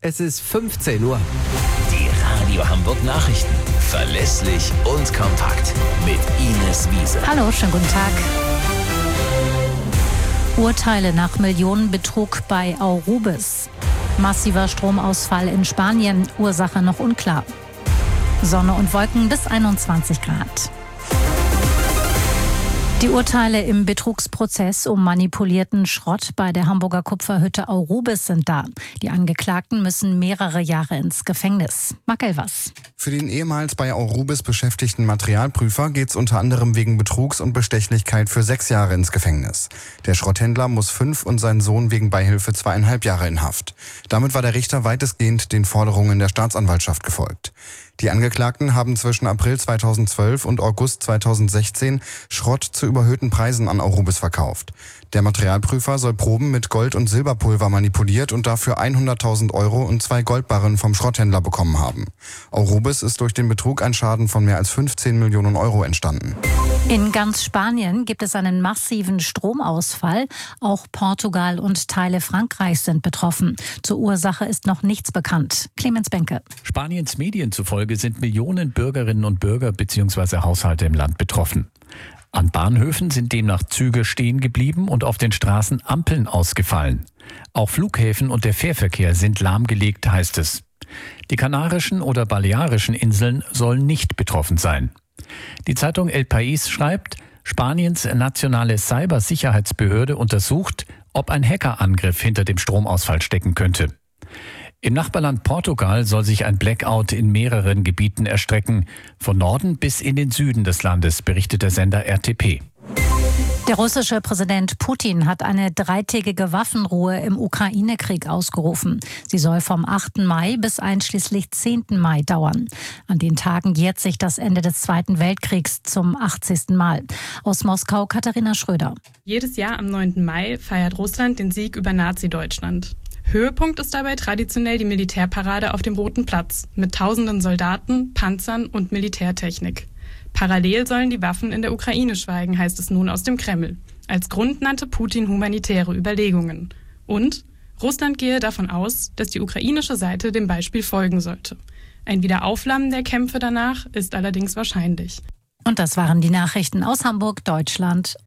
Es ist 15 Uhr. Die Radio Hamburg Nachrichten. Verlässlich und kompakt. Mit Ines Wiese. Hallo, schönen guten Tag. Urteile nach Millionenbetrug bei Aurubis. Massiver Stromausfall in Spanien. Ursache noch unklar. Sonne und Wolken bis 21 Grad. Die Urteile im Betrugsprozess um manipulierten Schrott bei der Hamburger Kupferhütte Aurubis sind da. Die Angeklagten müssen mehrere Jahre ins Gefängnis. Marc Elvers. Für den ehemals bei Aurubis beschäftigten Materialprüfer geht es unter anderem wegen Betrugs und Bestechlichkeit für 6 Jahre ins Gefängnis. Der Schrotthändler muss 5 und sein Sohn wegen Beihilfe 2,5 Jahre in Haft. Damit war der Richter weitestgehend den Forderungen der Staatsanwaltschaft gefolgt. Die Angeklagten haben zwischen April 2012 und August 2016 Schrott zu überhöhten Preisen an Aurubis verkauft. Der Materialprüfer soll Proben mit Gold- und Silberpulver manipuliert und dafür 100.000 Euro und 2 Goldbarren vom Schrotthändler bekommen haben. Aurubis ist durch den Betrug ein Schaden von mehr als 15 Millionen Euro entstanden. In ganz Spanien gibt es einen massiven Stromausfall. Auch Portugal und Teile Frankreichs sind betroffen. Zur Ursache ist noch nichts bekannt. Clemens Benke. Spaniens Medien zufolge sind Millionen Bürgerinnen und Bürger bzw. Haushalte im Land betroffen. An Bahnhöfen sind demnach Züge stehen geblieben und auf den Straßen Ampeln ausgefallen. Auch Flughäfen und der Fährverkehr sind lahmgelegt, heißt es. Die Kanarischen oder Balearischen Inseln sollen nicht betroffen sein. Die Zeitung El País schreibt, Spaniens nationale Cybersicherheitsbehörde untersucht, ob ein Hackerangriff hinter dem Stromausfall stecken könnte. Im Nachbarland Portugal soll sich ein Blackout in mehreren Gebieten erstrecken, von Norden bis in den Süden des Landes, berichtet der Sender RTP. Der russische Präsident Putin hat eine 3-tägige Waffenruhe im Ukraine-Krieg ausgerufen. Sie soll vom 8. Mai bis einschließlich 10. Mai dauern. An den Tagen jährt sich das Ende des Zweiten Weltkriegs zum 80. Mal. Aus Moskau Katharina Schröder. Jedes Jahr am 9. Mai feiert Russland den Sieg über Nazi-Deutschland. Höhepunkt ist dabei traditionell die Militärparade auf dem Roten Platz mit tausenden Soldaten, Panzern und Militärtechnik. Parallel sollen die Waffen in der Ukraine schweigen, heißt es nun aus dem Kreml. Als Grund nannte Putin humanitäre Überlegungen. Und Russland gehe davon aus, dass die ukrainische Seite dem Beispiel folgen sollte. Ein Wiederauflammen der Kämpfe danach ist allerdings wahrscheinlich. Und das waren die Nachrichten aus Hamburg, Deutschland